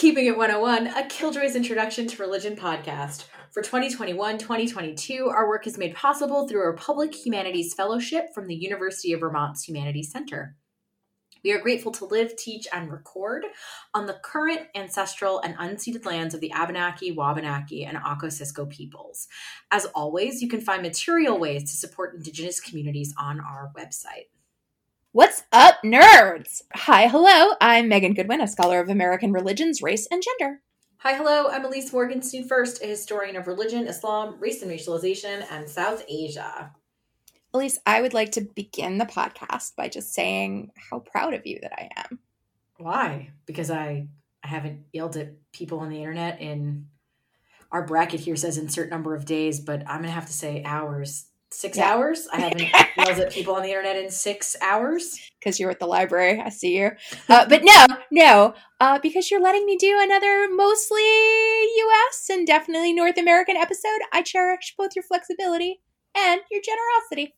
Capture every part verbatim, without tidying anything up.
Keeping It one oh one, a Killjoy's Introduction to Religion podcast. For twenty twenty-one twenty twenty-two, our work is made possible through a Public Humanities Fellowship from the University of Vermont's Humanities Center. We are grateful to live, teach, and record on the current ancestral and unceded lands of the Abenaki, Wabanaki, and Ocosisco peoples. As always, you can find material ways to support Indigenous communities on our website. What's up, nerds? Hi, hello, I'm Megan Goodwin, a scholar of American religions, race, and gender. Hi, hello, I'm Elise Morgenstein First, a historian of religion, Islam, race and racialization, and South Asia. Elise, I would like to begin the podcast by just saying how proud of you that I am. Why? Because I, I haven't yelled at people on the internet in, our bracket here says insert number of days, but I'm going to have to say hours. Six yeah. hours? I haven't yelled at people on the internet in six hours. Because you're at the library. I see you. Uh, but no, no, uh, because you're letting me do another mostly U S and definitely North American episode. I cherish both your flexibility and your generosity.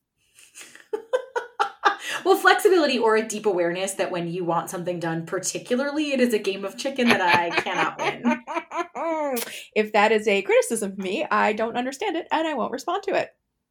Well, flexibility or a deep awareness that when you want something done particularly, it is a game of chicken that I cannot win. If that is a criticism of me, I don't understand it and I won't respond to it.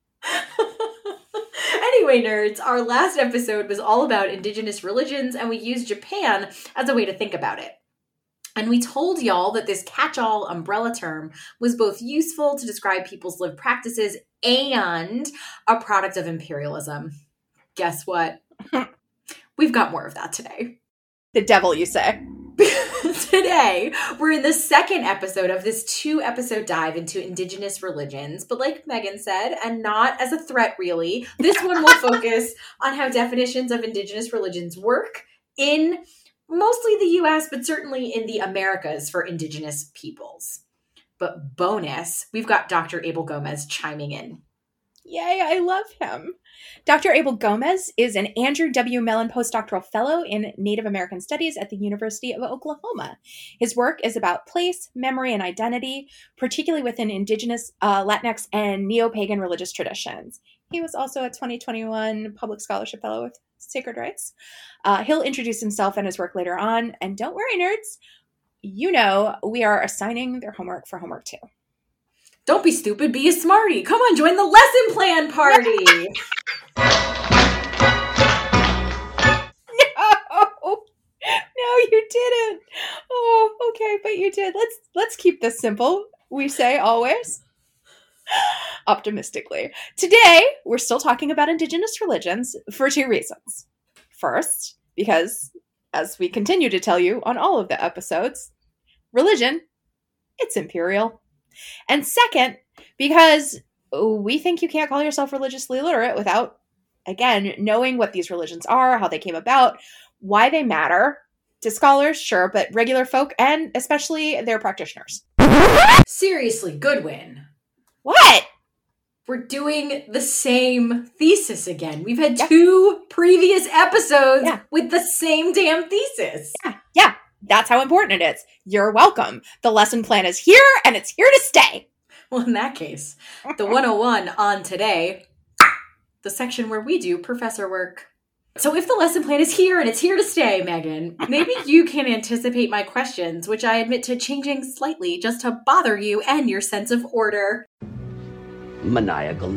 Anyway, nerds, our last episode was all about Indigenous religions, and we used Japan as a way to think about it. And we told y'all that this catch-all umbrella term was both useful to describe people's lived practices and a product of imperialism. Guess what? We've got more of that today. The devil, you say? Today, we're in the second episode of this two-episode dive into Indigenous religions. But like Megan said, and not as a threat really, this one will focus on how definitions of Indigenous religions work in mostly the U S, but certainly in the Americas for Indigenous peoples. But bonus, we've got Doctor Abel Gomez chiming in. Yay, I love him. Doctor Abel Gomez is an Andrew W. Mellon postdoctoral fellow in Native American Studies at the University of Oklahoma. His work is about place, memory, and identity, particularly within Indigenous, uh, Latinx, and Neo-Pagan religious traditions. He was also a twenty twenty-one Public Scholarship Fellow with Sacred Rights. Uh, he'll introduce himself and his work later on. And don't worry, nerds. You know, we are assigning their homework for homework too. Don't be stupid, be a smarty. Come on, join the lesson plan party. No, no, you didn't. Oh, okay, but you did. Let's let's keep this simple. We say always. Optimistically. Today, we're still talking about Indigenous religions for two reasons. First, because as we continue to tell you on all of the episodes, religion, it's imperial. And second, because we think you can't call yourself religiously literate without, again, knowing what these religions are, how they came about, why they matter to scholars, sure, but regular folk, and especially their practitioners. Seriously, Goodwin. What? We're doing the same thesis again. We've had yeah. two previous episodes yeah. with the same damn thesis. Yeah, yeah. That's how important it is. You're welcome. The lesson plan is here, and it's here to stay. Well, in that case, the one oh one on today, the section where we do professor work. So if the lesson plan is here and it's here to stay, Megan, maybe you can anticipate my questions, which I admit to changing slightly just to bother you and your sense of order. Maniacal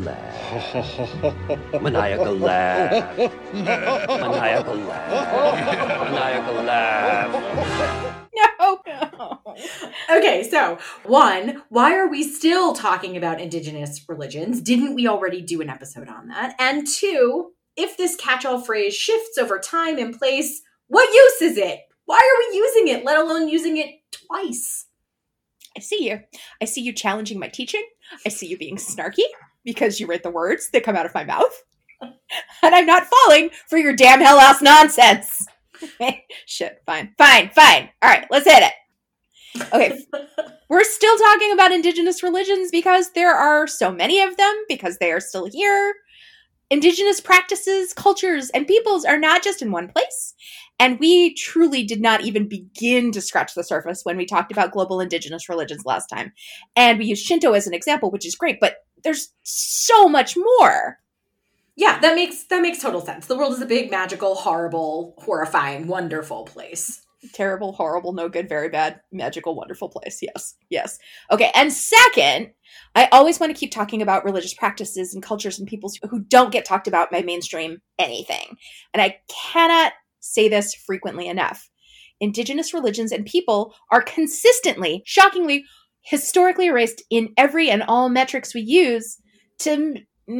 laugh. Maniacal laugh. Maniacal laugh. Maniacal laugh. No, no. Okay, so one, why are we still talking about Indigenous religions? Didn't we already do an episode on that? And two, if this catch-all phrase shifts over time and place, what use is it? Why are we using it, let alone using it twice? I see you. I see you challenging my teaching. I see you being snarky because you read the words that come out of my mouth. And I'm not falling for your damn hell ass nonsense. Shit, fine, fine, fine. All right, let's hit it. Okay, we're still talking about Indigenous religions because there are so many of them, because they are still here. Indigenous practices, cultures, and peoples are not just in one place. And we truly did not even begin to scratch the surface when we talked about global Indigenous religions last time. And we used Shinto as an example, which is great, but there's so much more. Yeah, that makes that makes total sense. The world is a big, magical, horrible, horrifying, wonderful place. Terrible, horrible, no good, very bad, magical, wonderful place. Yes. Yes. Okay. And second, I always want to keep talking about religious practices and cultures and peoples who don't get talked about by mainstream anything. And I cannot say this frequently enough. Indigenous religions and people are consistently, shockingly, historically erased in every and all metrics we use to m-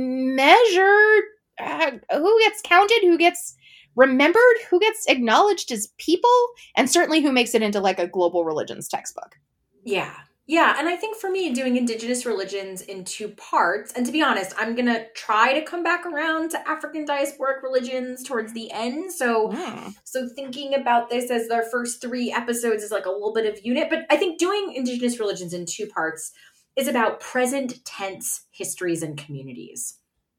measure uh, who gets counted, who gets remembered, who gets acknowledged as people, and certainly who makes it into like a global religions textbook. Yeah. Yeah. And I think for me, doing Indigenous religions in two parts, and to be honest, I'm going to try to come back around to African diasporic religions towards the end. So, Mm. so thinking about this as their first three episodes is like a little bit of unit, but I think doing Indigenous religions in two parts is about present tense histories and communities.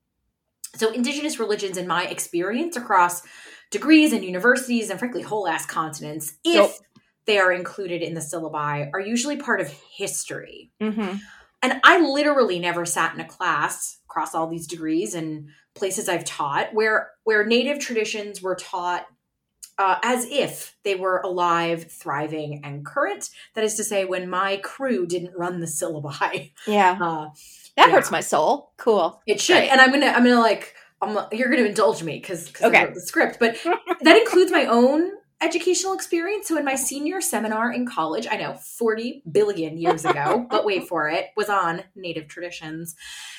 So Indigenous religions, in my experience across degrees and universities and frankly whole ass continents, if Yep. they are included in the syllabi, are usually part of history. Mm-hmm. And I literally never sat in a class across all these degrees and places I've taught where where Native traditions were taught uh, as if they were alive, thriving, and current. That is to say, when my crew didn't run the syllabi. Yeah. Uh, That yeah. hurts my soul. Cool. It should. Right. And I'm going to, I'm going to like, I'm, you're going to indulge me because Okay. I wrote the script, but that includes my own educational experience. So in my senior seminar in college, I know forty billion years ago, but wait for it, was on Native traditions.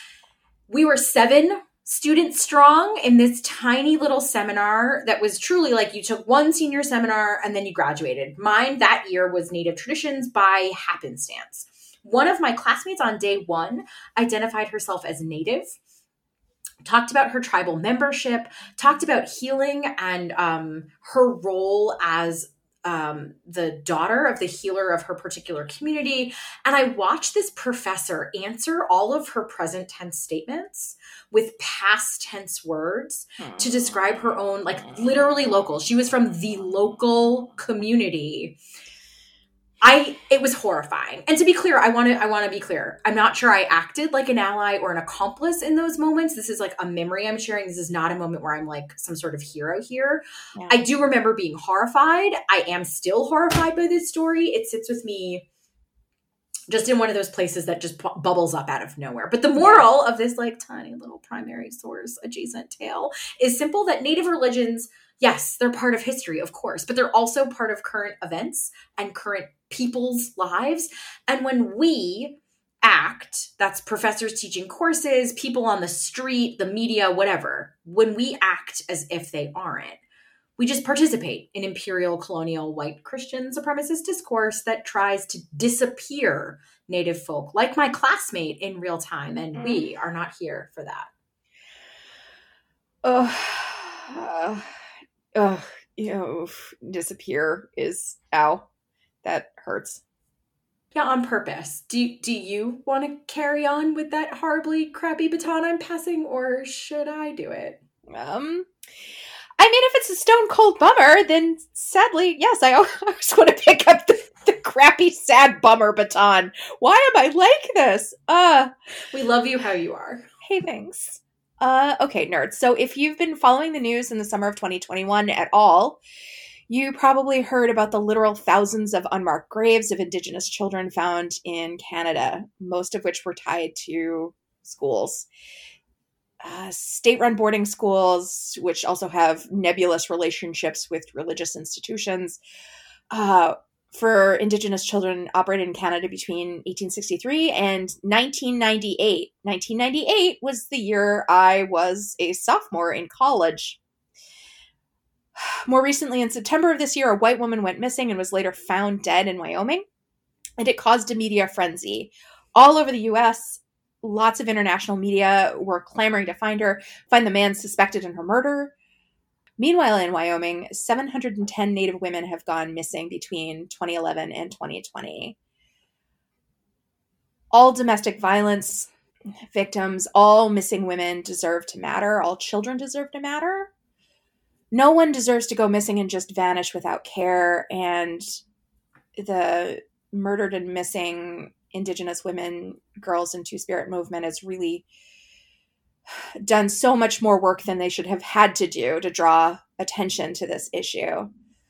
We were seven students strong in this tiny little seminar that was truly like you took one senior seminar and then you graduated. Mine that year was Native traditions by happenstance. One of my classmates on day one identified herself as Native, talked about her tribal membership, talked about healing and um, her role as um, the daughter of the healer of her particular community. And I watched this professor answer all of her present tense statements with past tense words to describe her own, like literally local. She was from the local community. I, it was horrifying. And to be clear, I want to, I want to be clear. I'm not sure I acted like an ally or an accomplice in those moments. This is like a memory I'm sharing. This is not a moment where I'm like some sort of hero here. Yeah. I do remember being horrified. I am still horrified by this story. It sits with me just in one of those places that just bu- bubbles up out of nowhere. But the moral of this like tiny little primary source adjacent tale is simple, that Native religions, yes, they're part of history, of course, but they're also part of current events and current people's lives. And when we act, that's professors teaching courses, people on the street, the media, whatever, when we act as if they aren't, we just participate in imperial, colonial, white Christian supremacist discourse that tries to disappear Native folk, like my classmate, in real time. And we are not here for that. Oh, uh, uh, you know, disappear is, ow, that hurts. Yeah, on purpose. Do, do you want to carry on with that horribly crappy baton I'm passing, or should I do it? Um, I mean, if it's a stone cold bummer, then sadly, yes, I always want to pick up the, the crappy, sad bummer baton. Why am I like this? Uh, We love you how you are. hey, thanks. Uh, okay, nerds. So if you've been following the news in the summer of twenty twenty-one at all, you probably heard about the literal thousands of unmarked graves of Indigenous children found in Canada, most of which were tied to schools. Uh, state-run boarding schools, which also have nebulous relationships with religious institutions, uh, for Indigenous children operated in Canada between eighteen sixty-three and nineteen ninety-eight. nineteen ninety-eight was the year I was a sophomore in college. More recently, in September of this year, a white woman went missing and was later found dead in Wyoming, and it caused a media frenzy. All over the U S, lots of international media were clamoring to find her, find the man suspected in her murder. Meanwhile, in Wyoming, seven hundred ten Native women have gone missing between twenty eleven and twenty twenty. All domestic violence victims, all missing women deserve to matter. All children deserve to matter. No one deserves to go missing and just vanish without care. And the murdered and missing Indigenous women, girls, and Two-Spirit movement has really done so much more work than they should have had to do to draw attention to this issue.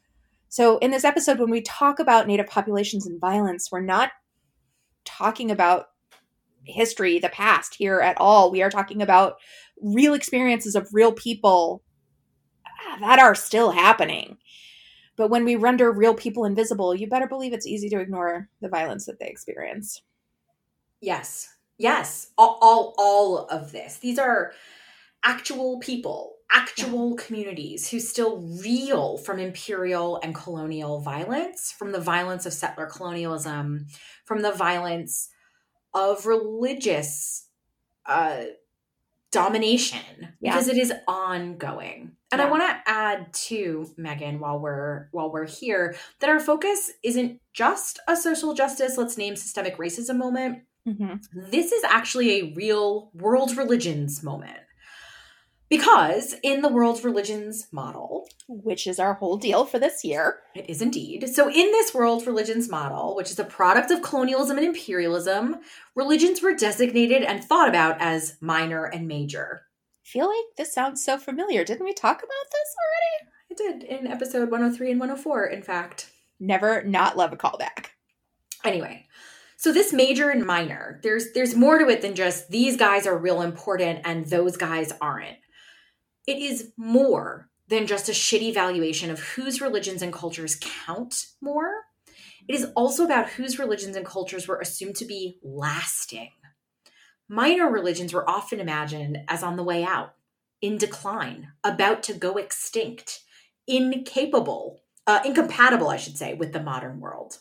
So in this episode, when we talk about Native populations and violence, we're not talking about history, the past here at all. We are talking about real experiences of real people that are still happening. But when we render real people invisible, you better believe it's easy to ignore the violence that they experience. Yes. Yes. All, all, all of this. These are actual people, actual yeah. communities who still reel from imperial and colonial violence, from the violence of settler colonialism, from the violence of religious uh, domination, yeah. because it is ongoing. And yeah. I want to add too, Megan, while we're while we're here, that our focus isn't just a social justice, let's name systemic racism moment. Mm-hmm. This is actually a real world religions moment. Because in the world religions model, which is our whole deal for this year. It is indeed. So in this world religions model, which is a product of colonialism and imperialism, religions were designated and thought about as minor and major. I feel like this sounds so familiar. Didn't we talk about this already? I did in episode one oh three and one oh four, in fact. Never not love a callback. Anyway, so this major and minor, there's there's more to it than just these guys are real important and those guys aren't. It is more than just a shitty valuation of whose religions and cultures count more. It is also about whose religions and cultures were assumed to be lasting. Minor religions were often imagined as on the way out, in decline, about to go extinct, incapable, uh, incompatible, I should say, with the modern world.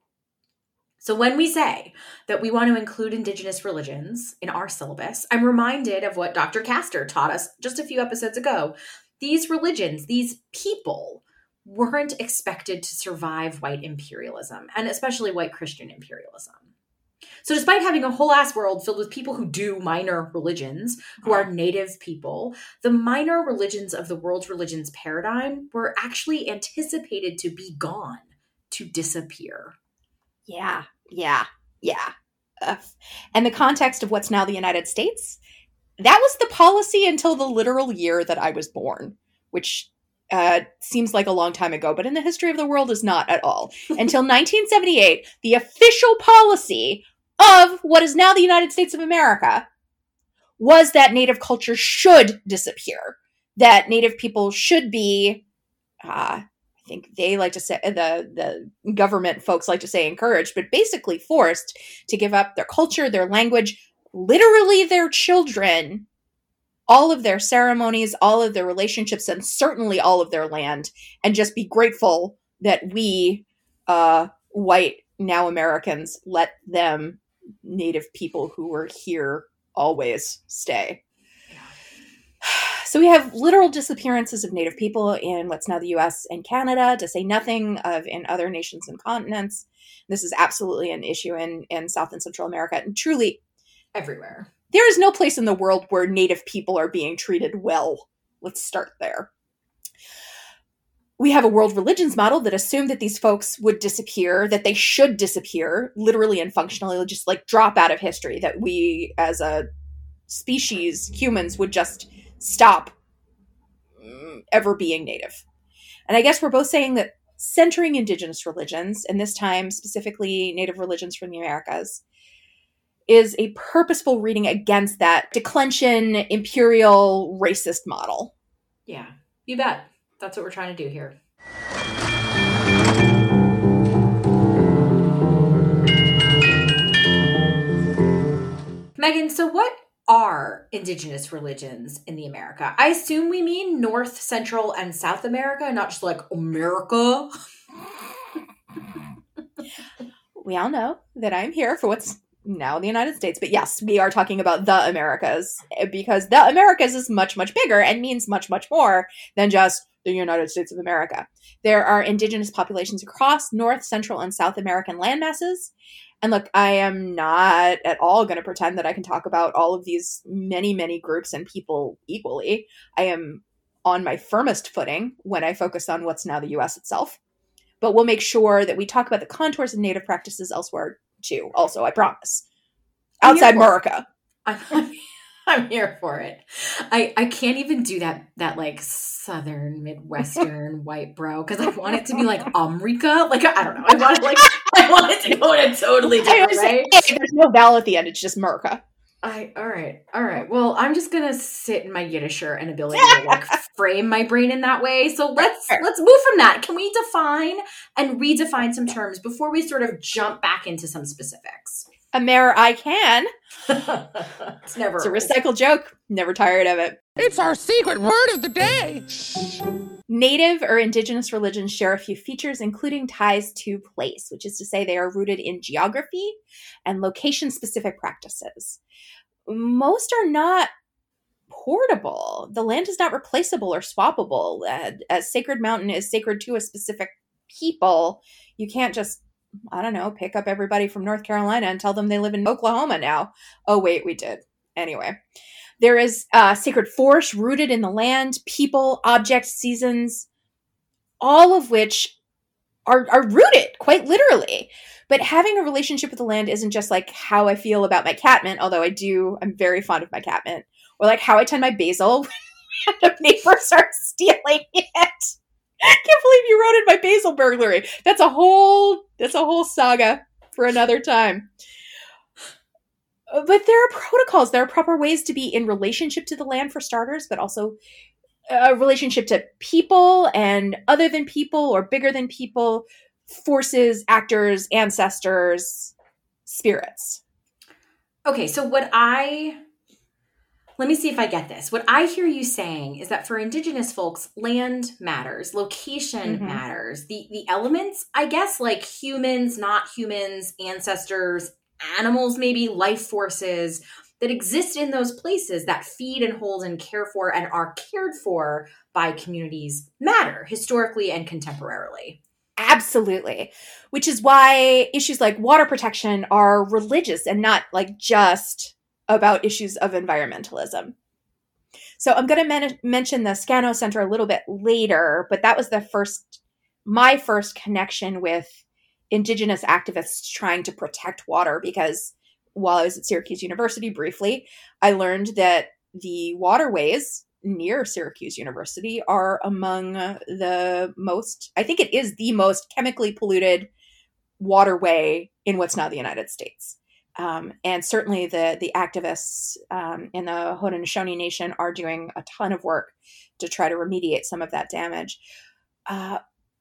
So when we say that we want to include Indigenous religions in our syllabus, I'm reminded of what Doctor Castor taught us just a few episodes ago. These religions, these people, weren't expected to survive white imperialism, and especially white Christian imperialism. So despite having a whole ass world filled with people who do minor religions, who are native people, the minor religions of the world religions paradigm were actually anticipated to be gone, to disappear. Yeah. Yeah, yeah. Uh, and the context of what's now the United States, that was the policy until the literal year that I was born, which uh, seems like a long time ago, but in the history of the world is not at all. Until nineteen seventy-eight, the official policy of what is now the United States of America was that Native culture should disappear, that Native people should be... Uh, I think they like to say, the, the government folks like to say encouraged, but basically forced to give up their culture, their language, literally their children, all of their ceremonies, all of their relationships, and certainly all of their land, and just be grateful that we, uh, white, now Americans, let them, Native people who were here, always stay. So we have literal disappearances of Native people in what's now the U S and Canada, to say nothing of in other nations and continents. This is absolutely an issue in, in South and Central America, and truly everywhere. There is no place in the world where Native people are being treated well. Let's start there. We have a world religions model that assumed that these folks would disappear, that they should disappear, literally and functionally, just like drop out of history, that we as a species, humans, would just stop ever being Native. And I guess we're both saying that centering Indigenous religions, and this time specifically Native religions from the Americas, is a purposeful reading against that declension, imperial, racist model. Yeah, you bet. That's what we're trying to do here. Megan, so what are Indigenous religions in the America? I assume we mean North, Central, and South America, not just like America. We all know that I'm here for what's now the United States, but yes, we are talking about the Americas, because the Americas is much, much bigger and means much, much more than just the United States of America. There are Indigenous populations across North, Central, and South American landmasses. And look, I am not at all going to pretend that I can talk about all of these many, many groups and people equally. I am on my firmest footing when I focus on what's now the U S itself. But we'll make sure that we talk about the contours of Native practices elsewhere too. Also, I promise. Outside America. I'm, I'm here for it. I, I can't even do that that like Southern Midwestern white bro because I want it to be like Amrika. Like I don't know. I want it like I want it to go in a totally different way. Say, there's no vowel at the end. It's just Merca. I all right, all right. Well, I'm just gonna sit in my Yiddisher and ability to like frame my brain in that way. So let's let's move from that. Can we define and redefine some terms before we sort of jump back into some specifics? A mayor I can. It's never. It's a recycled joke. Never tired of it. It's our secret word of the day. Native or indigenous religions share a few features, including ties to place, which is to say they are rooted in geography and location-specific practices. Most are not portable. The land is not replaceable or swappable. Uh, a sacred mountain is sacred to a specific people. You can't just, I don't know, pick up everybody from North Carolina and tell them they live in Oklahoma now. Oh, wait, we did. Anyway, there is uh, sacred force rooted in the land, people, objects, seasons, all of which are, are rooted quite literally. But having a relationship with the land isn't just like how I feel about my catmint, although I do, I'm very fond of my catmint, or like how I tend my basil when the neighbor starts stealing it. I can't believe you wrote in my basil burglary. That's a whole, that's a whole saga for another time. But there are protocols. There are proper ways to be in relationship to the land for starters, but also a relationship to people and other than people or bigger than people, forces, actors, ancestors, spirits. Okay, so what I, let me see if I get this. What I hear you saying is that for indigenous folks, land matters, location Mm-hmm. matters. The the elements, I guess, like humans, not humans, ancestors, animals, maybe life forces that exist in those places that feed and hold and care for and are cared for by communities matter historically and contemporarily. Absolutely. Which is why issues like water protection are religious and not like just about issues of environmentalism. So I'm going to men- mention the Scano Center a little bit later, but that was the first, my first connection with indigenous activists trying to protect water, because while I was at Syracuse University briefly, I learned that the waterways near Syracuse University are among the most, I think it is the most chemically polluted waterway in what's now the United States. Um, and certainly the the activists um, in the Haudenosaunee Nation are doing a ton of work to try to remediate some of that damage. Uh,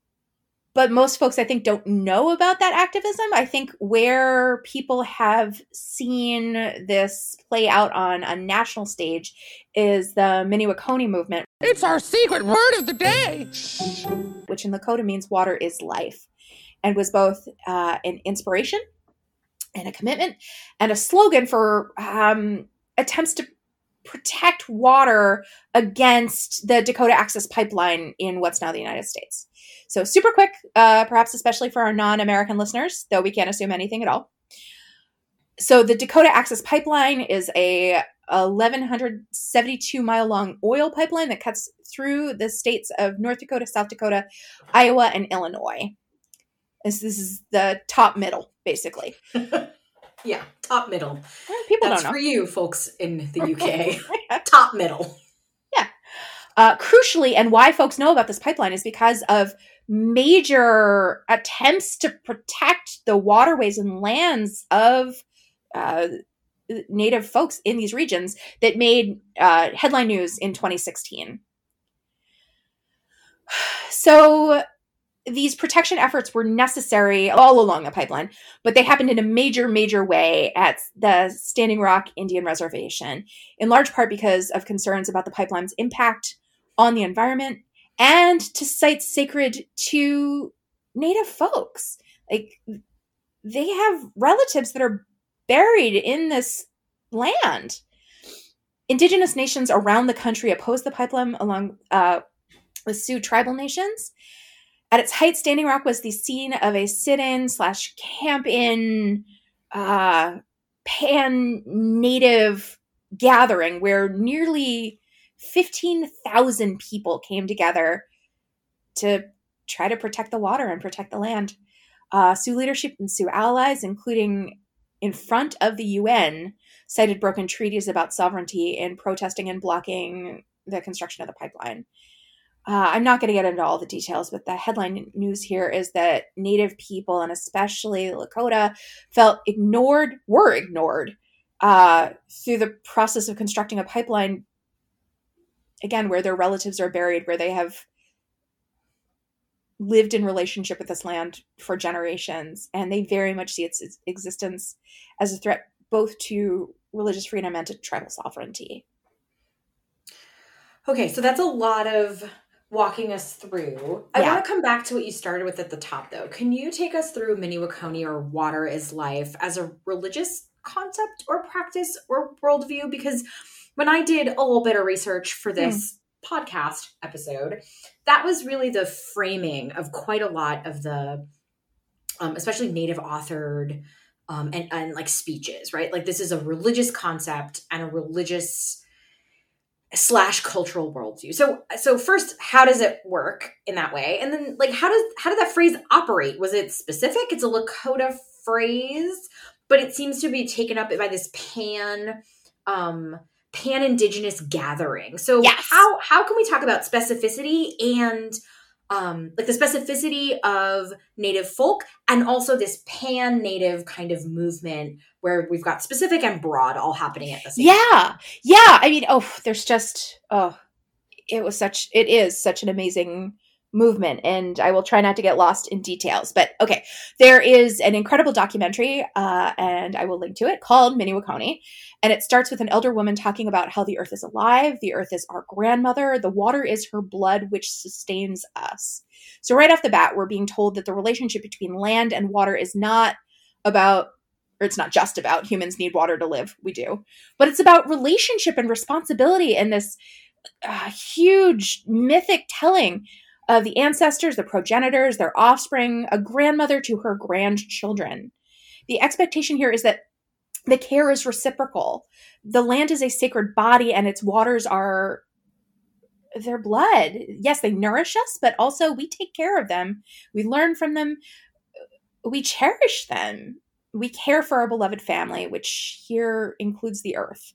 but most folks, I think, don't know about that activism. I think where people have seen this play out on a national stage is the Miniwakoni movement. It's our secret word of the day. Which in Lakota means water is life, and was both uh, an inspiration and a commitment and a slogan for um, attempts to protect water against the Dakota Access Pipeline in what's now the United States. So super quick, uh, perhaps especially for our non-American listeners, though we can't assume anything at all. So the Dakota Access Pipeline is a eleven seventy-two mile long oil pipeline that cuts through the states of North Dakota, South Dakota, Iowa, and Illinois. This, this is the top middle, basically. Yeah, top middle. Well, people That's don't know. for you folks in the U K. Top middle. Yeah. Uh, crucially, and why folks know about this pipeline is because of major attempts to protect the waterways and lands of uh, Native folks in these regions that made uh, headline news in twenty sixteen. So these protection efforts were necessary all along the pipeline, but they happened in a major, major way at the Standing Rock Indian Reservation, in large part because of concerns about the pipeline's impact on the environment and to sites sacred to Native folks. Like, they have relatives that are buried in this land. Indigenous nations around the country opposed the pipeline along uh, with Sioux tribal nations. At its height, Standing Rock was the scene of a sit-in slash camp-in uh, pan-native gathering where nearly fifteen thousand people came together to try to protect the water and protect the land. Uh, Sioux leadership and Sioux allies, including in front of the U N cited broken treaties about sovereignty in protesting and blocking the construction of the pipeline. Uh, I'm not going to get into all the details, but the headline news here is that Native people, and especially Lakota, felt ignored, were ignored uh, through the process of constructing a pipeline, again, where their relatives are buried, where they have lived in relationship with this land for generations, and they very much see its, its existence as a threat both to religious freedom and to tribal sovereignty. Okay, so that's a lot of walking us through. I Yeah. want to come back to what you started with at the top, though. Can you take us through Miniwakoni, or water is life, as a religious concept or practice or worldview? Because when I did a little bit of research for this mm. podcast episode, that was really the framing of quite a lot of the, um, especially Native authored um, and, and like speeches, right? Like this is a religious concept and a religious slash cultural worldview. So, so first, how does it work in that way? And then like, how does, how did that phrase operate? Was it specific? It's a Lakota phrase, but it seems to be taken up by this pan, um, pan-indigenous gathering. So yes. how, how can we talk about specificity and um, like the specificity of Native folk and also this pan-Native kind of movement where we've got specific and broad all happening at the same yeah. time? Yeah. Yeah. I mean, oh, there's just, oh, it was such, it is such an amazing movement, and I will try not to get lost in details. But okay, there is an incredible documentary, uh, and I will link to it, called Miniwakoni, and it starts with an elder woman talking about how the earth is alive, the earth is our grandmother, the water is her blood which sustains us. So right off the bat, we're being told that the relationship between land and water is not about, or it's not just about humans need water to live, we do, but it's about relationship and responsibility and this uh, huge mythic telling of the ancestors, the progenitors, their offspring, a grandmother to her grandchildren. The expectation here is that the care is reciprocal. The land is a sacred body, and its waters are their blood. Yes, they nourish us, but also we take care of them. We learn from them. We cherish them. We care for our beloved family, which here includes the earth.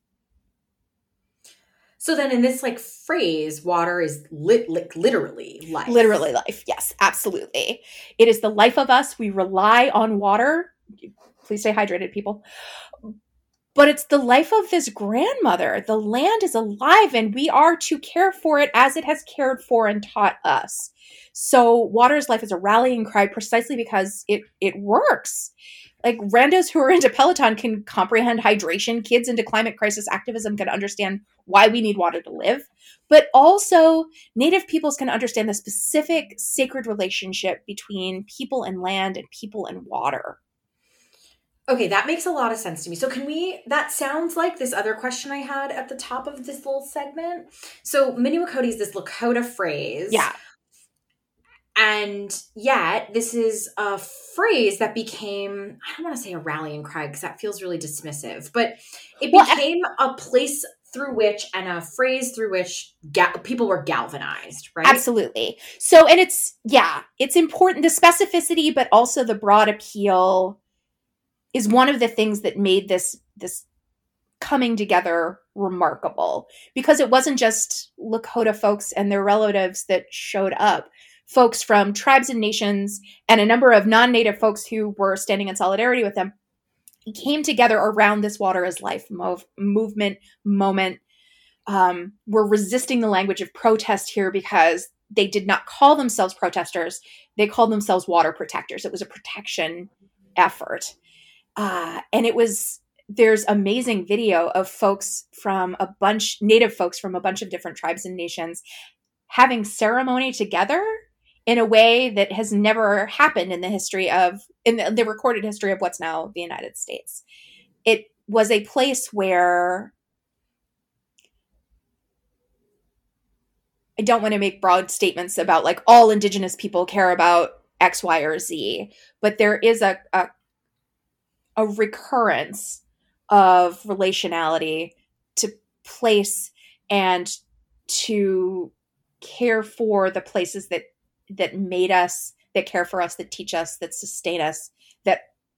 So then in this like phrase, water is lit, like literally life. Literally life. Yes, absolutely. It is the life of us. We rely on water. Please stay hydrated, people. But it's the life of this grandmother. The land is alive, and we are to care for it as it has cared for and taught us. So water's life is a rallying cry precisely because it it works. Like randos who are into Peloton can comprehend hydration. Kids into climate crisis activism can understand why we need water to live. But also Native peoples can understand the specific sacred relationship between people and land and people and water. Okay, that makes a lot of sense to me. So can we, that sounds like this other question I had at the top of this little segment. So Miniwakoni is this Lakota phrase. Yeah. And yet this is a phrase that became, I don't want to say a rallying cry because that feels really dismissive, but it well, became I- a place through which and a phrase through which ga- people were galvanized, right? Absolutely. So, and it's, yeah, it's important, the specificity, but also the broad appeal is one of the things that made this, this coming together remarkable, because it wasn't just Lakota folks and their relatives that showed up. Folks from tribes and nations and a number of non-Native folks who were standing in solidarity with them came together around this water is life mov- movement moment. Um, we're resisting the language of protest here because they did not call themselves protesters. They called themselves water protectors. It was a protection effort. Uh, and it was, there's amazing video of folks from a bunch, Native folks from a bunch of different tribes and nations having ceremony together in a way that has never happened in the history of, in the, the recorded history of what's now the United States. It was a place where, I don't want to make broad statements about like all Indigenous people care about X, Y, or Z, but there is a, a, a recurrence of relationality to place and to care for the places that that made us, that care for us, that teach us, that sustain us, that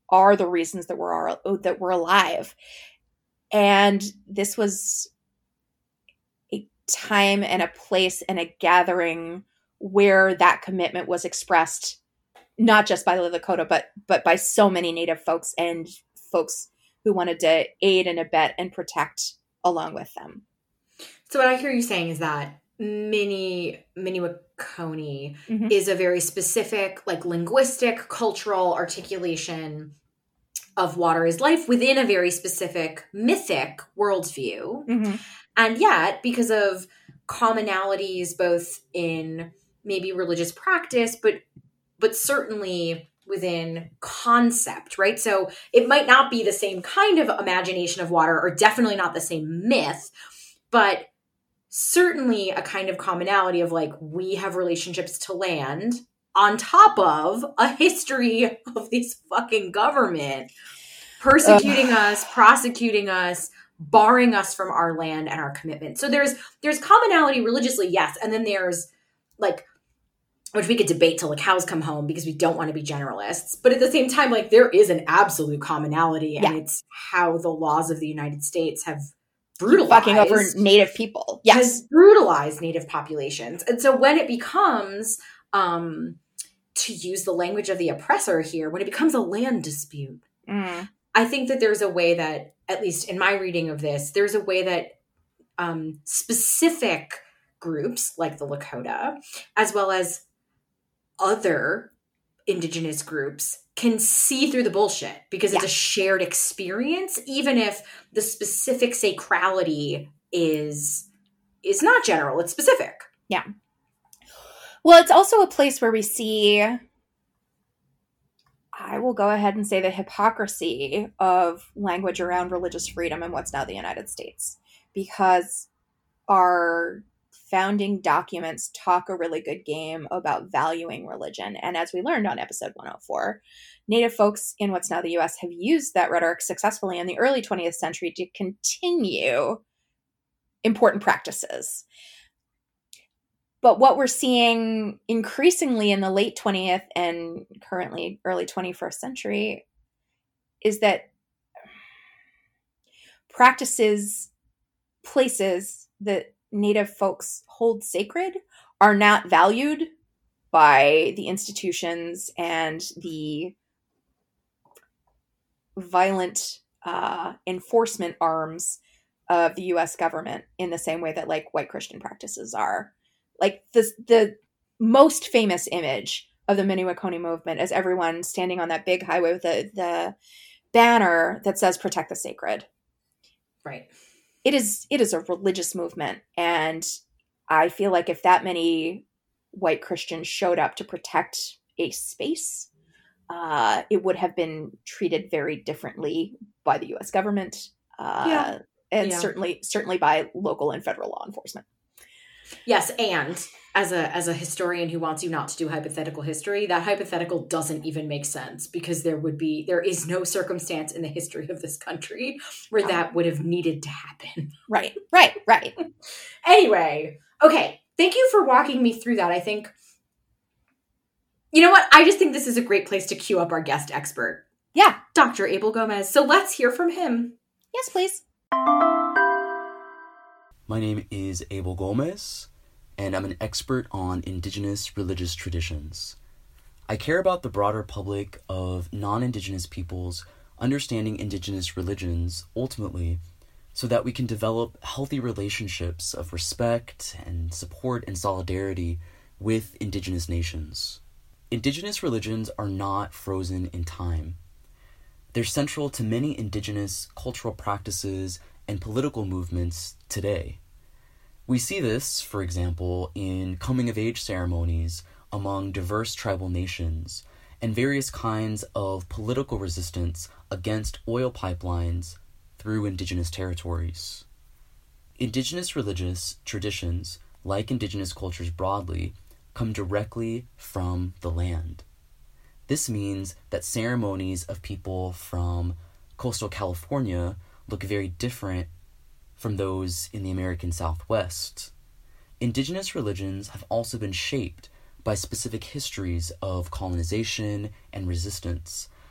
are the reasons that we're are, that we're alive. And this was a time and a place and a gathering where that commitment was expressed, not just by the Lakota, but but by so many Native folks and folks who wanted to aid and abet and protect along with them. So what I hear you saying is that Mini Miniwakoni Mm-hmm. is a very specific, like, linguistic, cultural articulation of water is life within a very specific mythic worldview. Mm-hmm. And yet, because of commonalities both in maybe religious practice, but but certainly within concept, right? So it might not be the same kind of imagination of water, or definitely not the same myth, but certainly a kind of commonality of, like, we have relationships to land on top of a history of this fucking government persecuting Ugh. us, prosecuting us, barring us from our land and our commitment. So there's there's commonality religiously, yes, and then there's, like, which we could debate till the cows come home because we don't want to be generalists, but at the same time, like, there is an absolute commonality, and Yeah. it's how the laws of the United States have brutalized Fucking over Native people. Yes. has brutalized Native populations. And so when it becomes, um, to use the language of the oppressor here, when it becomes a land dispute, Mm. I think that there's a way that, at least in my reading of this, there's a way that um, specific groups like the Lakota, as well as other indigenous groups, can see through the bullshit because it's Yeah. a shared experience, even if the specific sacrality is is not general, it's specific. Well, it's also a place where we see, I will go ahead and say, the hypocrisy of language around religious freedom in what's now the United States, because our founding documents talk a really good game about valuing religion. And as we learned on episode one oh four, Native folks in what's now the U S have used that rhetoric successfully in the early twentieth century to continue important practices. But what we're seeing increasingly in the late twentieth and currently early twenty-first century is that practices, places that Native folks hold sacred are not valued by the institutions and the violent uh, enforcement arms of the U S government in the same way that, like, white Christian practices are. Like, the, the most famous image of the Miniwakoni movement is everyone standing on that big highway with the, the banner that says "Protect the Sacred." Right. It is it is a religious movement, and I feel like if that many white Christians showed up to protect a space, uh, it would have been treated very differently by the U S government, uh, Yeah. and Yeah. certainly certainly by local and federal law enforcement. Yes, and as a as a historian who wants you not to do hypothetical history, that hypothetical doesn't even make sense, because there would be there is no circumstance in the history of this country where that would have needed to happen. Right, right, right. Anyway, okay, thank you for walking me through that. I think, you know what? I just think this is a great place to queue up our guest expert, Yeah. Doctor Abel Gomez. So let's hear from him. Yes, please. My name is Abel Gomez, and I'm an expert on indigenous religious traditions. I care about the broader public of non-indigenous peoples understanding indigenous religions ultimately, so that we can develop healthy relationships of respect and support and solidarity with indigenous nations. Indigenous religions are not frozen in time. They're central to many indigenous cultural practices and political movements today. We see this, for example, in coming-of-age ceremonies among diverse tribal nations and various kinds of political resistance against oil pipelines through indigenous territories. Indigenous religious traditions, like indigenous cultures broadly, come directly from the land. This means that ceremonies of people from coastal California look very different from those in the American Southwest. Indigenous religions have also been shaped by specific histories of colonization and resistance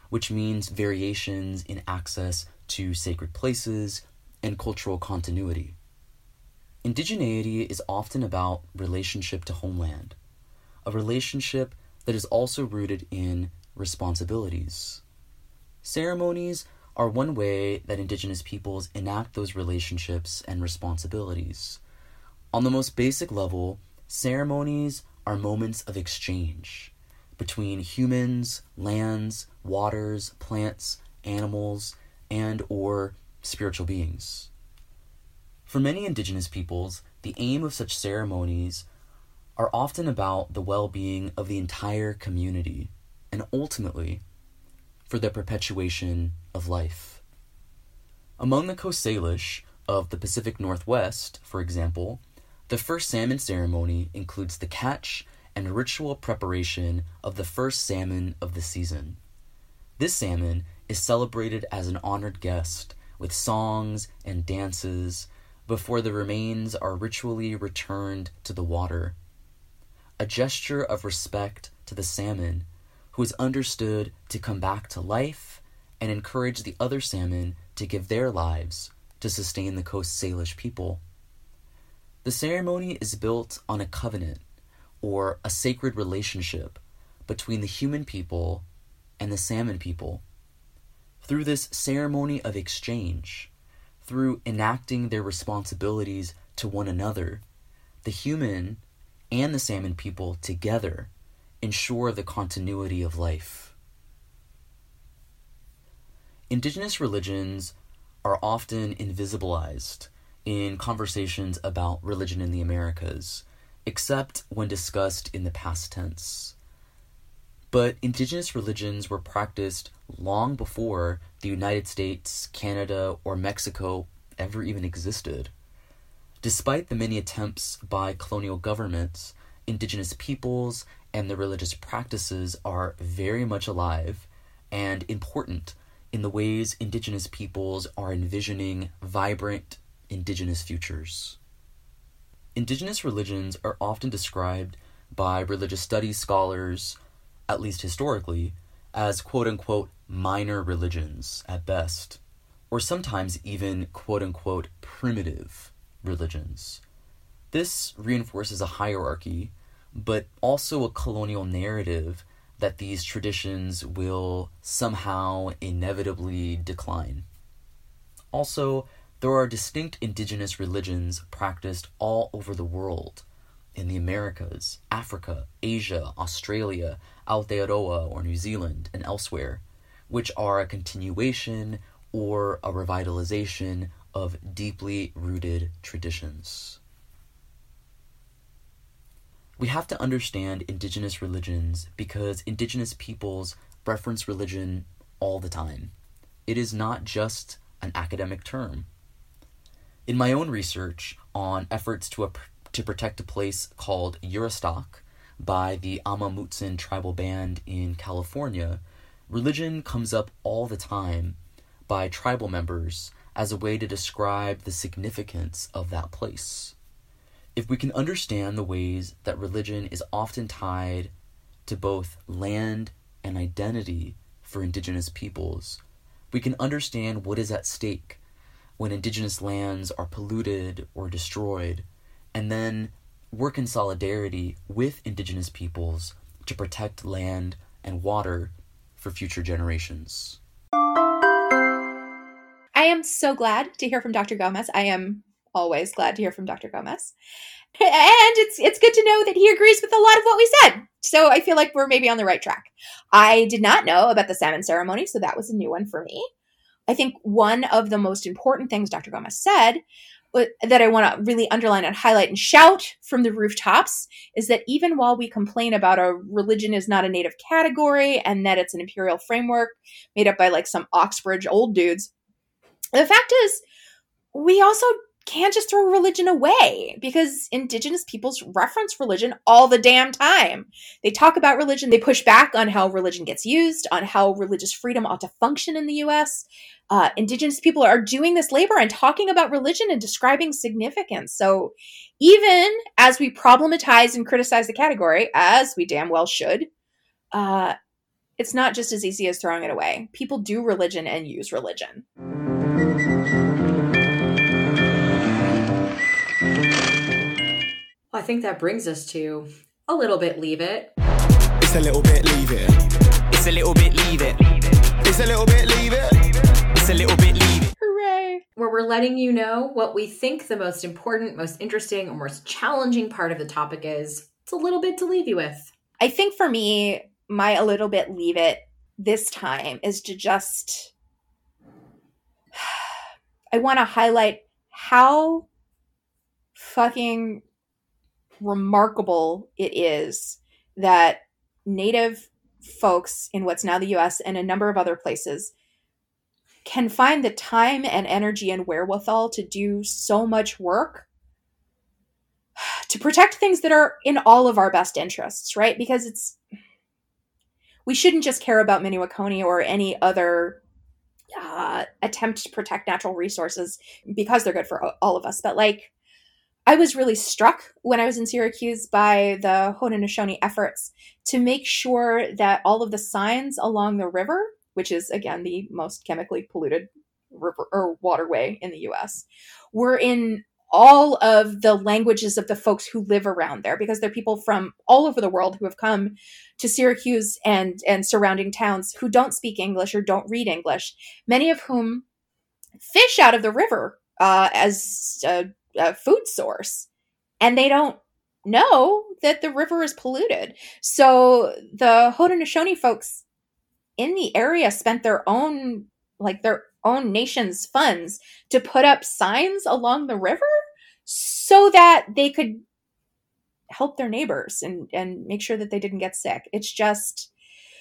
which means variations in access to sacred places and cultural continuity. Indigeneity is often about relationship to homeland, a relationship that is also rooted in responsibilities. Ceremonies are one way that Indigenous peoples enact those relationships and responsibilities. On the most basic level, ceremonies are moments of exchange between humans, lands, waters, plants, animals, and or spiritual beings. For many Indigenous peoples, the aim of such ceremonies are often about the well-being of the entire community and ultimately for the perpetuation of life. Among the Coast Salish of the Pacific Northwest, for example, the first salmon ceremony includes the catch and ritual preparation of the first salmon of the season. This salmon is celebrated as an honored guest with songs and dances before the remains are ritually returned to the water, a gesture of respect to the salmon who is understood to come back to life and encourage the other salmon to give their lives to sustain the Coast Salish people. The ceremony is built on a covenant or a sacred relationship between the human people and the salmon people. Through this ceremony of exchange, through enacting their responsibilities to one another, the human and the salmon people together ensure the continuity of life. Indigenous religions are often invisibilized in conversations about religion in the Americas, except when discussed in the past tense. But Indigenous religions were practiced long before the United States, Canada, or Mexico ever even existed. Despite the many attempts by colonial governments, Indigenous peoples and their religious practices are very much alive and important in the ways Indigenous peoples are envisioning vibrant Indigenous futures. Indigenous religions are often described by religious studies scholars, at least historically, as quote-unquote minor religions at best, or sometimes even quote-unquote primitive religions. This reinforces a hierarchy, but also a colonial narrative that these traditions will somehow inevitably decline. Also, there are distinct Indigenous religions practiced all over the world, in the Americas, Africa, Asia, Australia, Aotearoa or New Zealand, and elsewhere, which are a continuation or a revitalization of deeply rooted traditions. We have to understand Indigenous religions because Indigenous peoples reference religion all the time. It is not just an academic term. In my own research on efforts to, a, to protect a place called Yurastok by the Amah Mutsun tribal band in California, religion comes up all the time by tribal members as a way to describe the significance of that place. If we can understand the ways that religion is often tied to both land and identity for Indigenous peoples, we can understand what is at stake when Indigenous lands are polluted or destroyed, and then work in solidarity with Indigenous peoples to protect land and water for future generations. I am so glad to hear from Doctor Gomez. I am always glad to hear from Doctor Gomez. And it's it's good to know that he agrees with a lot of what we said. So I feel like we're maybe on the right track. I did not know about the salmon ceremony, so that was a new one for me. I think one of the most important things Doctor Gomez said that I want to really underline and highlight and shout from the rooftops is that even while we complain about a religion is not a native category and that it's an imperial framework made up by like some Oxbridge old dudes, the fact is we also can't just throw religion away because Indigenous peoples reference religion all the damn time. They talk about religion. They push back on how religion gets used, on how religious freedom ought to function in the U S. Uh, Indigenous people are doing this labor and talking about religion and describing significance. So even as we problematize and criticize the category, as we damn well should, uh, it's not just as easy as throwing it away. People do religion and use religion. Well, I think that brings us to a little bit leave it. It's a little bit leave it. It's a little bit leave it. It's a little bit leave it. It's a little bit leave it. Hooray. Where we're letting you know what we think the most important, most interesting, or most challenging part of the topic is. It's a little bit to leave you with. I think for me, my a little bit leave it this time is to just, I want to highlight how fucking remarkable it is that Native folks in what's now the U S and a number of other places can find the time and energy and wherewithal to do so much work to protect things that are in all of our best interests, right? Because it's, we shouldn't just care about Miniwakoni or any other uh, attempt to protect natural resources because they're good for all of us. But like, I was really struck when I was in Syracuse by the Haudenosaunee efforts to make sure that all of the signs along the river, which is, again, the most chemically polluted river or waterway in the U S, were in all of the languages of the folks who live around there, because they're people from all over the world who have come to Syracuse and, and surrounding towns who don't speak English or don't read English, many of whom fish out of the river uh, as a, a food source. And they don't know that the river is polluted. So the Haudenosaunee folks in the area spent their own, like their own nation's funds to put up signs along the river so that they could help their neighbors and, and make sure that they didn't get sick. It's just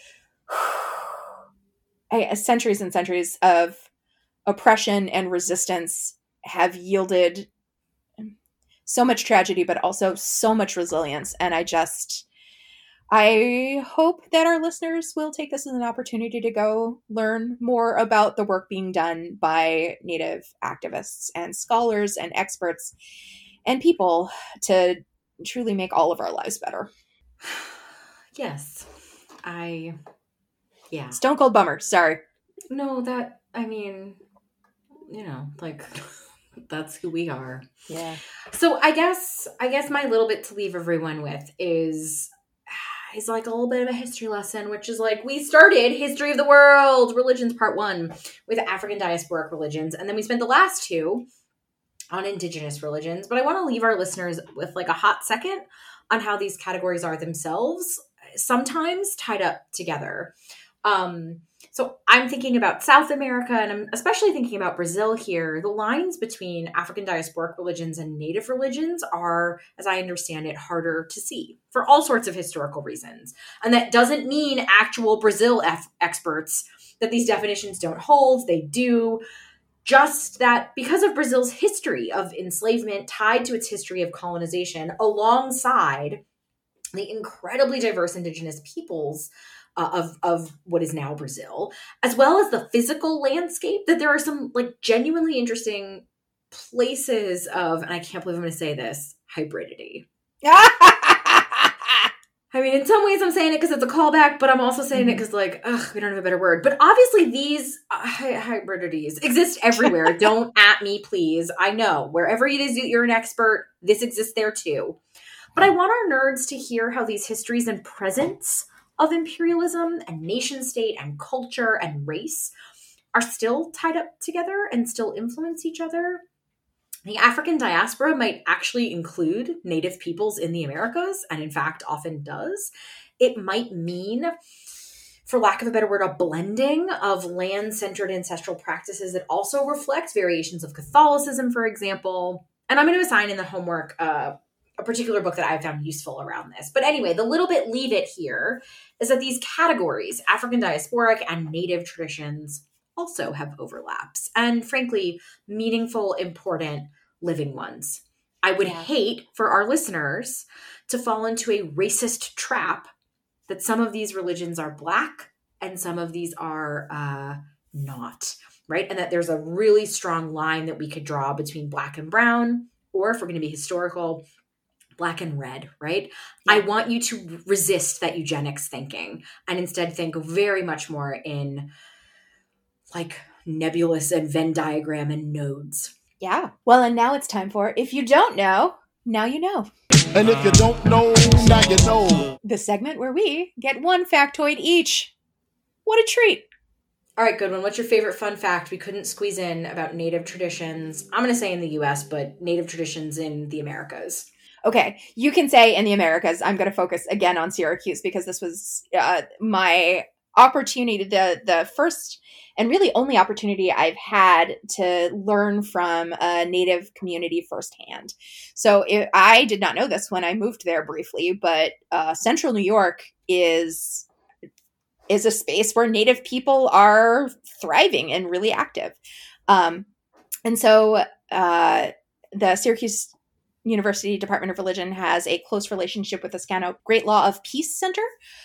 I, centuries and centuries of oppression and resistance have yielded so much tragedy, but also so much resilience. And I just, I hope that our listeners will take this as an opportunity to go learn more about the work being done by Native activists and scholars and experts and people to truly make all of our lives better. Yes. I, yeah. Stone cold bummer. Sorry. No, that, I mean, you know, like, that's who we are. Yeah. So I guess, I guess my little bit to leave everyone with is, is like a little bit of a history lesson, which is like, we started History of the World, Religions Part One with African diasporic religions. And then we spent the last two on indigenous religions. But I want to leave our listeners with like a hot second on how these categories are themselves sometimes tied up together. Um, so I'm thinking about South America, and I'm especially thinking about Brazil here. The lines between African diasporic religions and native religions are, as I understand it, harder to see for all sorts of historical reasons. And that doesn't mean actual Brazil F- experts that these definitions don't hold. They do. Just that because of Brazil's history of enslavement tied to its history of colonization, alongside the incredibly diverse indigenous peoples uh, of, of what is now Brazil, as well as the physical landscape, that there are some like genuinely interesting places of, and I can't believe I'm going to say this, hybridity. I mean, in some ways I'm saying it because it's a callback, but I'm also saying mm-hmm. it because, like, ugh, we don't have a better word. But obviously these uh, hybridities exist everywhere. Don't at me, please. I know. Wherever it is you're an expert, this exists there too. But I want our nerds to hear how these histories and presence of imperialism and nation state and culture and race are still tied up together and still influence each other. The African diaspora might actually include Native peoples in the Americas, and in fact often does. It might mean, for lack of a better word, a blending of land-centered ancestral practices that also reflect variations of Catholicism, for example. And I'm going to assign in the homework uh, a particular book that I've found useful around this. But anyway, the little bit leave it here is that these categories, African diasporic and Native traditions, also have overlaps and, frankly, meaningful, important, living ones. I would yeah. hate for our listeners to fall into a racist trap that some of these religions are Black and some of these are uh, not, right? And that there's a really strong line that we could draw between Black and brown, or if we're going to be historical, black and red, right? Yeah. I want you to resist that eugenics thinking and instead think very much more in like nebulous and Venn diagram and nodes. Yeah. Well, and now it's time for If You Don't Know, Now You Know. And if you don't know, now you know. The segment where we get one factoid each. What a treat. All right, good one. What's your favorite fun fact we couldn't squeeze in about Native traditions? I'm going to say in the U S, but Native traditions in the Americas. Okay, you can say in the Americas. I'm going to focus again on Syracuse because this was uh, my opportunity, the the first and really only opportunity I've had to learn from a Native community firsthand. So it, I did not know this when I moved there briefly, but uh, Central New York is is a space where Native people are thriving and really active. Um, and so uh, the Syracuse University Department of Religion has a close relationship with the Scano Great Law of Peace Center.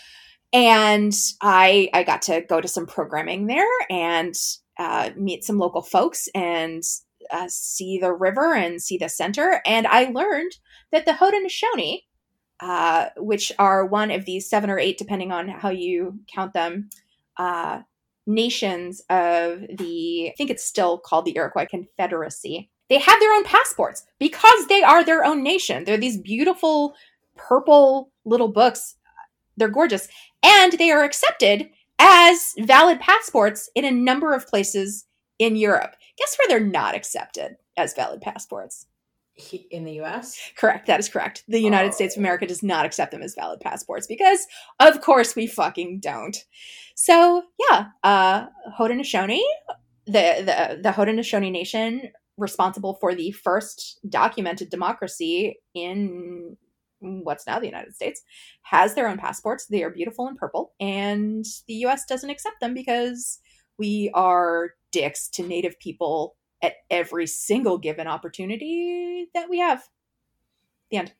And I I got to go to some programming there and uh, meet some local folks and uh, see the river and see the center. And I learned that the Haudenosaunee, uh, which are one of these seven or eight, depending on how you count them, uh, nations of the, I think it's still called the Iroquois Confederacy, they have their own passports because they are their own nation. They're these beautiful purple little books. They're gorgeous. And they are accepted as valid passports in a number of places in Europe. Guess where they're not accepted as valid passports? In the U S? Correct. That is correct. The United oh. States of America does not accept them as valid passports because, of course, we fucking don't. So, yeah, uh, Haudenosaunee, the, the, the Haudenosaunee Nation, responsible for the first documented democracy in what's now the United States, has their own passports. They are beautiful and purple, and the U S doesn't accept them because we are dicks to Native people at every single given opportunity that we have. The end.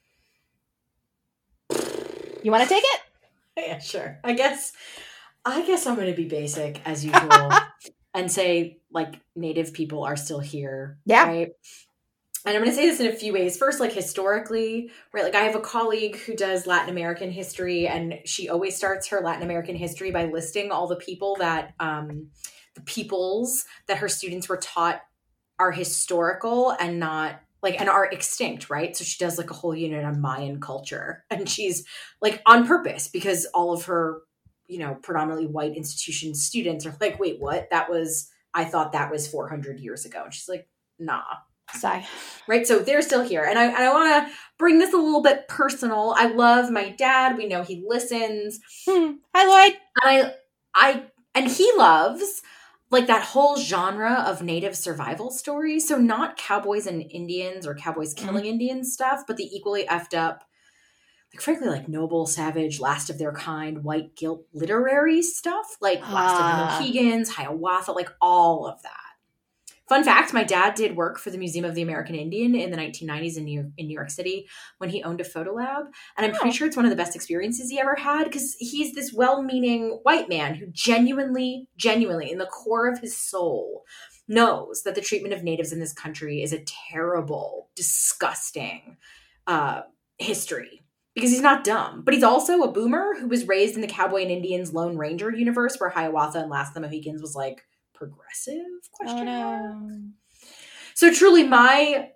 You want to take it? Yeah, sure. I guess I guess I'm going to be basic as usual and say like Native people are still here. Yeah. Right? And I'm going to say this in a few ways. First, like historically, right? Like I have a colleague who does Latin American history, and she always starts her Latin American history by listing all the people that, um, the peoples that her students were taught are historical and not like, and are extinct, right? So she does like a whole unit on Mayan culture, and she's like on purpose because all of her, you know, predominantly white institution students are like, wait, what? That was, I thought that was four hundred years ago. And she's like, nah. Sigh. Right. So they're still here. And I, and I want to bring this a little bit personal. I love my dad. We know he listens. Hmm. Hi, Lloyd. And I, I, and he loves like that whole genre of Native survival stories. So not cowboys and Indians or cowboys killing mm-hmm. Indians stuff, but the equally effed up, like frankly, like noble, savage, last of their kind, white guilt literary stuff, like ah. Last of the Mohegans, Hiawatha, like all of that. Fun fact, my dad did work for the Museum of the American Indian in the nineteen nineties in New York, in New York City when he owned a photo lab. And I'm pretty sure it's one of the best experiences he ever had because he's this well-meaning white man who genuinely, genuinely, in the core of his soul, knows that the treatment of natives in this country is a terrible, disgusting uh, history. Because he's not dumb. But he's also a boomer who was raised in the Cowboy and Indians Lone Ranger universe where Hiawatha and Last of the Mohegans was like, progressive question oh, mark. No. So truly my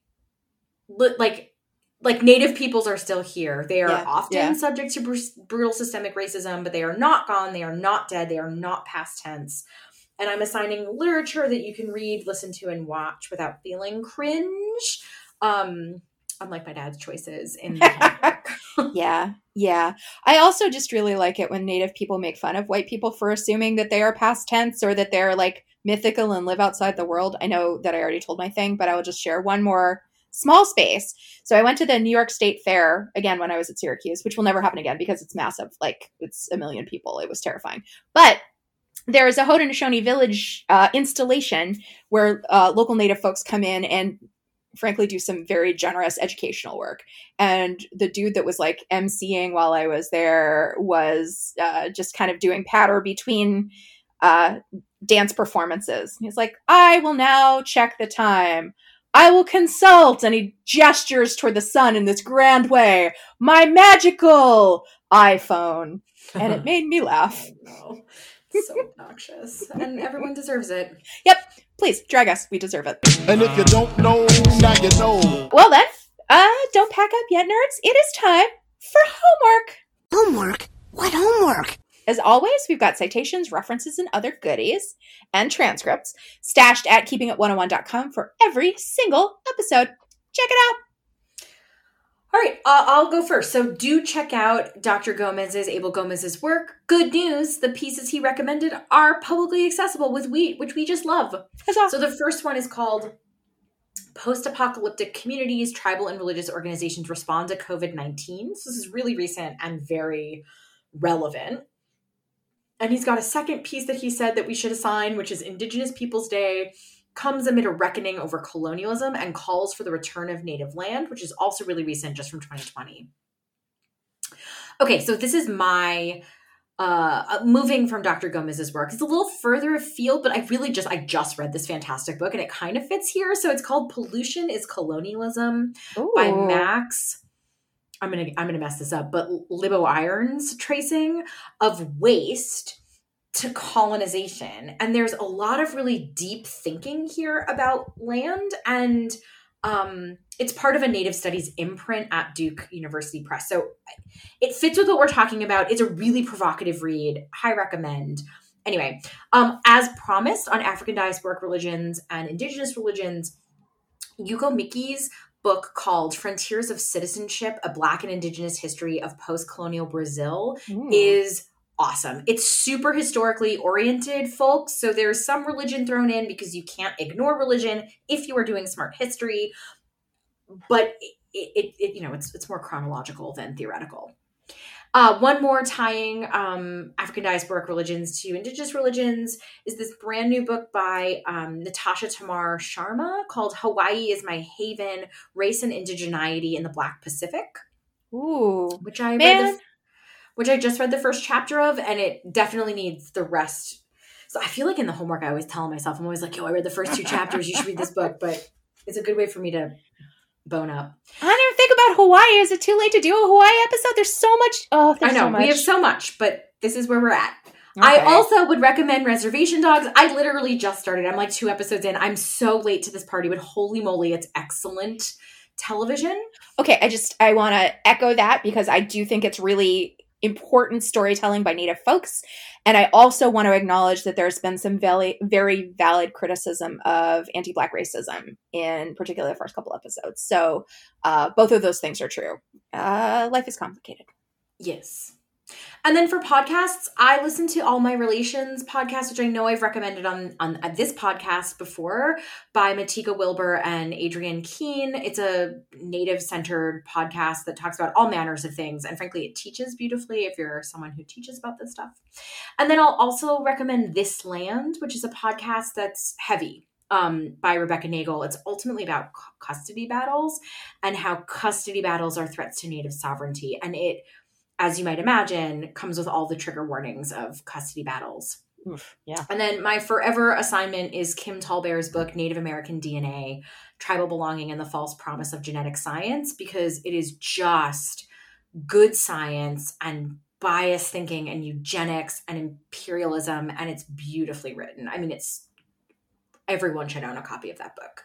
like like Native peoples are still here. They are yeah, often yeah. subject to br- brutal systemic racism, but they are not gone. They are not dead. They are not past tense. And I'm assigning literature that you can read, listen to, and watch without feeling cringe. Um, unlike my dad's choices in the Yeah, yeah. I also just really like it when Native people make fun of white people for assuming that they are past tense or that they're like mythical and live outside the world. I know that I already told my thing, but I will just share one more small space. So I went to the New York State Fair again when I was at Syracuse, which will never happen again because it's massive. Like it's a million people. It was terrifying. But there is a Haudenosaunee village uh, installation where uh, local Native folks come in and frankly do some very generous educational work. And the dude that was like emceeing while I was there was uh, just kind of doing patter between uh, dance performances. He's like, I will now check the time. I will consult, and he gestures toward the sun in this grand way, my magical iPhone. And it made me laugh. No. It's so obnoxious. And everyone deserves it. Yep. Please, drag us. We deserve it. And if you don't know, now you know. Well then, uh, don't pack up yet, nerds. It is time for homework. Homework? What homework? As always, we've got citations, references, and other goodies, and transcripts stashed at keeping it one oh one dot com for every single episode. Check it out. All right, uh, I'll go first. So do check out Doctor Gomez's, Abel Gomez's work. Good news, the pieces he recommended are publicly accessible, with we, which we just love. Huzzah. So the first one is called Post-Apocalyptic Communities, Tribal and Religious Organizations Respond to COVID nineteen. So this is really recent and very relevant. And he's got a second piece that he said that we should assign, which is Indigenous Peoples Day comes amid a reckoning over colonialism and calls for the return of native land, which is also really recent, just from twenty twenty. Okay, so this is my uh, moving from Doctor Gomez's work. It's a little further afield, but I really just, I just read this fantastic book and it kind of fits here. So it's called Pollution is Colonialism Ooh. by Max. I'm going to, I'm going to mess this up, but Libo Irons tracing of waste to colonization. And there's a lot of really deep thinking here about land. And um, it's part of a Native Studies imprint at Duke University Press. So it fits with what we're talking about. It's a really provocative read. High recommend. Anyway, um, as promised on African diasporic religions and indigenous religions, Yuko Miki's book called Frontiers of Citizenship, A Black and Indigenous History of Post-Colonial Brazil Ooh. is awesome. It's super historically oriented, folks. So there's some religion thrown in because you can't ignore religion if you are doing smart history. But it, it, it you know, it's it's more chronological than theoretical. Uh, one more tying um, African diasporic religions to indigenous religions is this brand new book by um, Natasha Tamar Sharma called Hawaii is My Haven, Race and Indigeneity in the Black Pacific. Ooh. Which I Man. read the, which I just read the first chapter of, and it definitely needs the rest. So I feel like in the homework I always tell myself, I'm always like, yo, I read the first two chapters, you should read this book, but it's a good way for me to bone up. I didn't think about Hawaii. Is it too late to do a Hawaii episode? There's so much. Oh, there's I know, so much. we have so much, but this is where we're at. Okay. I also would recommend Reservation Dogs. I literally just started. I'm like two episodes in. I'm so late to this party, but holy moly, it's excellent television. Okay, I just, I want to echo that because I do think it's really important storytelling by Native folks. And I also want to acknowledge that there's been some very, very valid criticism of anti-Black racism in particularly the first couple episodes. So uh, both of those things are true. Uh, life is complicated. Yes. And then for podcasts, I listen to All My Relations podcast, which I know I've recommended on, on this podcast before, by Matika Wilbur and Adrienne Keene. It's a Native-centered podcast that talks about all manners of things. And frankly, it teaches beautifully if you're someone who teaches about this stuff. And then I'll also recommend This Land, which is a podcast that's heavy. Um, by Rebecca Nagel. It's ultimately about c- custody battles and how custody battles are threats to Native sovereignty. And it, as you might imagine, comes with all the trigger warnings of custody battles. Oof, yeah. And then my forever assignment is Kim Tallbear's book, Native American D N A, Tribal Belonging and the False Promise of Genetic Science, because it is just good science and bias thinking and eugenics and imperialism, and it's beautifully written. I mean, it's everyone should own a copy of that book.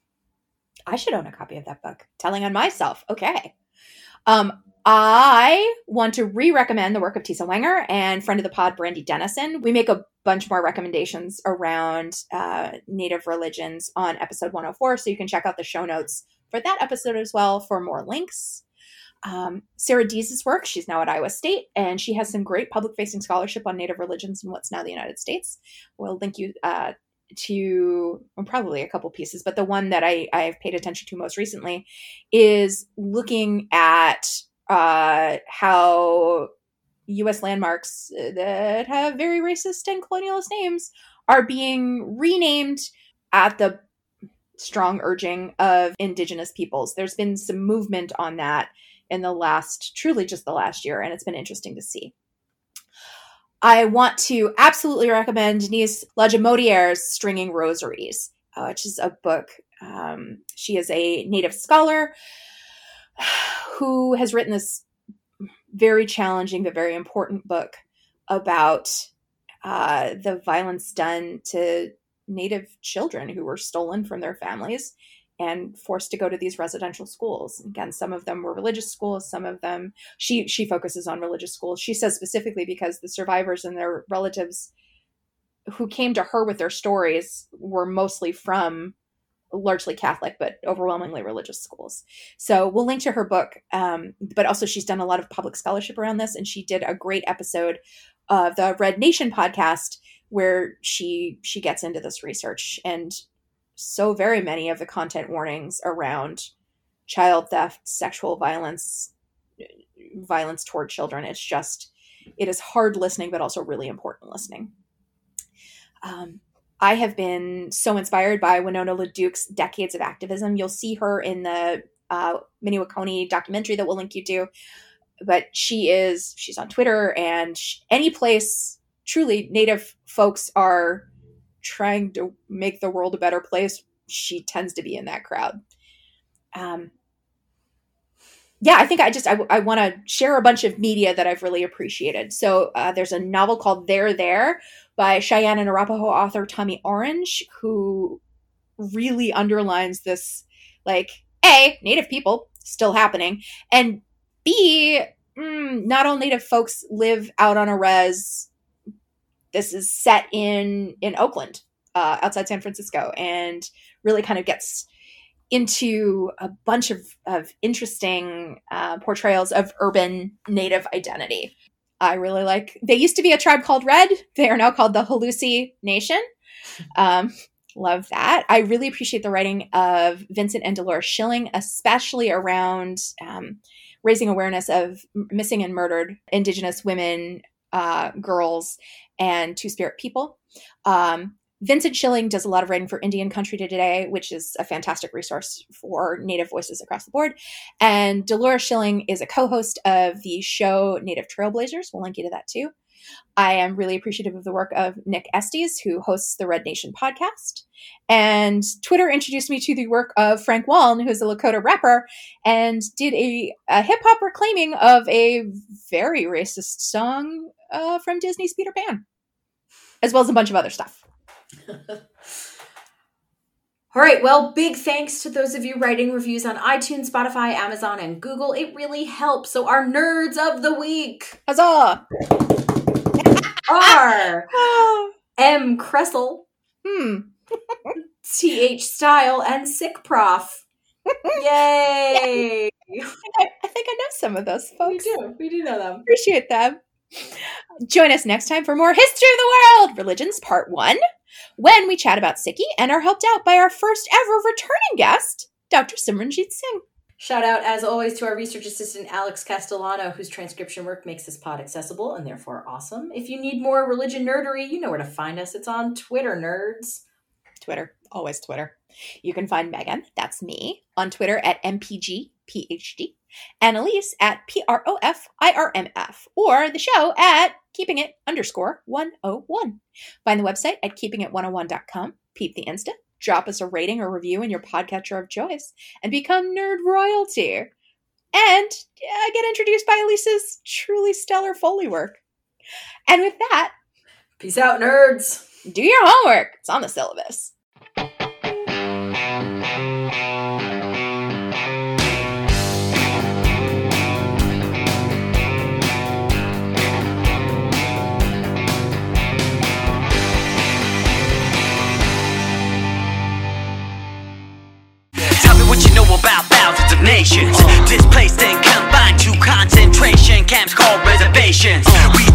I should own a copy of that book. Telling on myself. Okay. Um, I want to re-recommend the work of Tisa Wenger and friend of the pod, Brandy Dennison. We make a bunch more recommendations around uh, Native religions on episode one oh four, so you can check out the show notes for that episode as well for more links. Um, Sarah Dees' work, she's now at Iowa State, and she has some great public-facing scholarship on Native religions in what's now the United States. We'll link you uh, to well, probably a couple pieces, but the one that I, I've paid attention to most recently is looking at uh, how U S landmarks that have very racist and colonialist names are being renamed at the strong urging of Indigenous peoples. There's been some movement on that in the last, truly just the last year, and it's been interesting to see. I want to absolutely recommend Denise Lajamodier's Stringing Rosaries, uh, which is a book Um, she is a Native scholar who has written this very challenging but very important book about uh, the violence done to Native children who were stolen from their families and forced to go to these residential schools. Again, some of them were religious schools, some of them, she she focuses on religious schools. She says specifically because the survivors and their relatives who came to her with their stories were mostly from largely Catholic, but overwhelmingly religious schools. So we'll link to her book. Um, but also she's done a lot of public scholarship around this. And she did a great episode of the Red Nation podcast where she, she gets into this research. And so very many of the content warnings around child theft, sexual violence, violence toward children. It's just, it is hard listening, but also really important listening. Um, I have been so inspired by Winona LaDuke's decades of activism. You'll see her in the uh, Minnewaconee documentary that we'll link you to. But she is, she's on Twitter, and she, any place truly Native folks are trying to make the world a better place, she tends to be in that crowd. Um, yeah, I think I just, I, I want to share a bunch of media that I've really appreciated. So uh, there's a novel called They're There by Cheyenne and Arapaho author Tommy Orange, who really underlines this, like, A, Native people still happening, and B, mm, not all Native folks live out on a res. This is set in, in Oakland, uh, outside San Francisco, and really kind of gets into a bunch of, of interesting uh, portrayals of urban Native identity. I really like, they used to be a tribe called Red. They are now called the Halluci Nation. Um, love that. I really appreciate the writing of Vincent and Dolores Schilling, especially around um, raising awareness of missing and murdered Indigenous women, uh, girls, and Two-Spirit people. Um, Vincent Schilling does a lot of writing for Indian Country Today, which is a fantastic resource for Native voices across the board. And Dolores Schilling is a co-host of the show Native Trailblazers. We'll link you to that too. I am really appreciative of the work of Nick Estes, who hosts the Red Nation podcast. And Twitter introduced me to the work of Frank Wallen, who's a Lakota rapper, and did a, a hip-hop reclaiming of a very racist song uh, from Disney's Peter Pan, as well as a bunch of other stuff. All right. Well, big thanks to those of you writing reviews on iTunes, Spotify, Amazon, and Google. It really helps. So our nerds of the week Huzzah! are M. Kressel, Hmm. T H. Style, and Sick Prof. Yay! I, I think I know some of those folks. We do. We do know them. Appreciate them. Join us next time for more History of the World Religions Part one, when we chat about Sikhi and are helped out by our first ever returning guest, Doctor Simranjeet Singh. Shout out, as always, to our research assistant, Alex Castellano, whose transcription work makes this pod accessible and therefore awesome. If you need more religion nerdery, you know where to find us. It's on Twitter, nerds. Twitter. Always Twitter. You can find Megan, that's me, on Twitter at M P G P H D, and Elise at P R O F I R M F, or the show at keeping it underscore one oh one. Find the website at keeping it one oh one dot com, peep the Insta, drop us a rating or review in your podcatcher of choice, and become nerd royalty. And uh, get introduced by Elise's truly stellar Foley work. And with that, peace out, nerds. Do your homework. It's on the syllabus. What you know about thousands of nations, displaced and confined to concentration camps called reservations. We